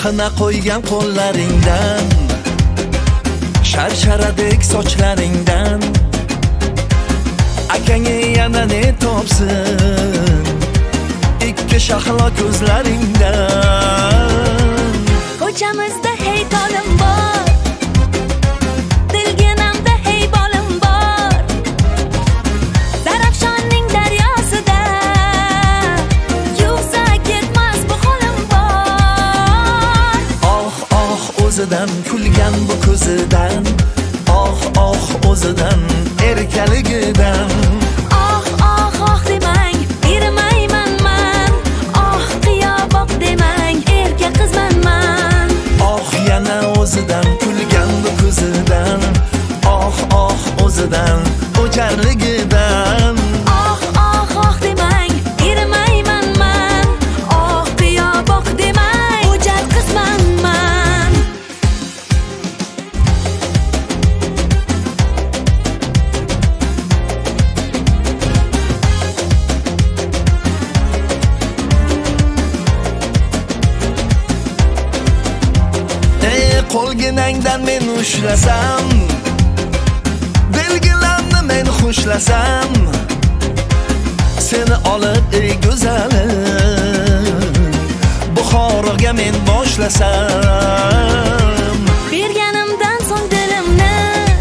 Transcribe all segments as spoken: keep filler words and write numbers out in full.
xina qo'ygan qo'llaringdan, sharsharadek sochlaringdan akangga yana ne topsin ikki shahlo ko'zlaringdan. Ko'chamizda hey tolim bor, dilginamda hey bolim bor, Zarafshonning daryosida yuvsa ketmas bu holim bor. Oh oh o'zidan kulgan bu ko'zidan, oh oh o'zidan erkaligidan. Oh oh oh demang, ermayman man, oh qiyoboq demang, erkak qizman man. Oh yana o'zidan kulgan bu ko'zidan, oh oh o'zidan o'jarligidan. Oh oh oh demang, ermayman man, oh qiyoboq demang, o'jar qizman man. Qo'lginangdan men ushlasam, belgilamni men xushlasam, seni olib ey go'zalim Buxoroga men boshlasam. Berganimdan so'ng dilimni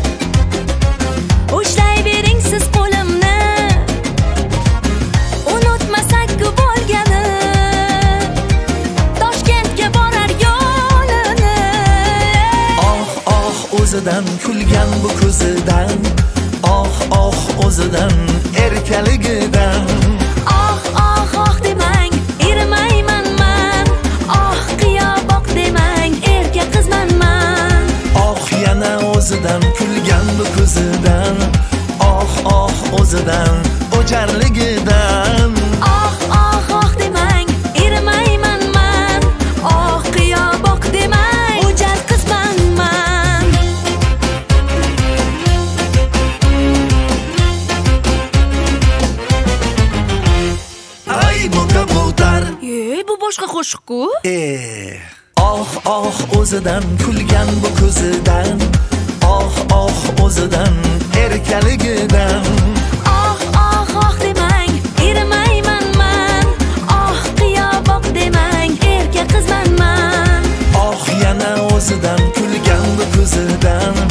ushlayvering siz qo'limni, unutmasak-ku bo'lgani Toshkentga borar yo'lini. Oh oh o'zidan kulgan bu ko'zidan, oh oh o'zidan erkaligidan. Oh oh oh demang, ermayman man, oh qiyoboq demang, erkak qizman man. Oh yana o'zidan kulgan bu ko'zidan, oh oh o'zidan o'jarligidan. Oh oh oh demang, ermayman man, oh qiyoboq demang, o'jar qizman man. Ay bu kabutar, Ey, bu boshqa qo'shiq-ku. eh oh oh o'zidan kulgan bu ko'zidan, oh oh o'zidan erkaligidan. Oh oh oh demang, ermayman man, oh qiyoboq demang, erkak qizman man. Oh yana o'zidan kulgan bu ko'zidan,